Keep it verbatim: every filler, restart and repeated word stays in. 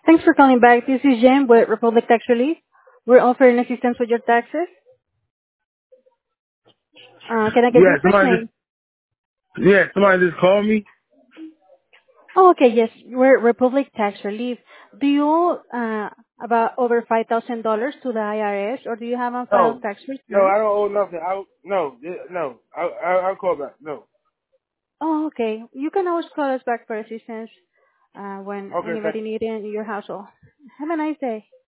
Thanks for calling back. This is Jen with Republic Tax Relief. We're offering assistance with your taxes. Uh, can I get Yeah, your first somebody just name? yeah, somebody just called me. Oh, okay. Yes, we're Republic Tax Relief. Do you owe uh, about over five thousand dollars to the I R S, or do you have a filed No, tax no, return? I don't owe nothing. I no, yeah, no. I I I'll call back. No. Oh, okay. You can always call us back for assistance uh, when Okay, thank anybody needs it in your household. Have a nice day.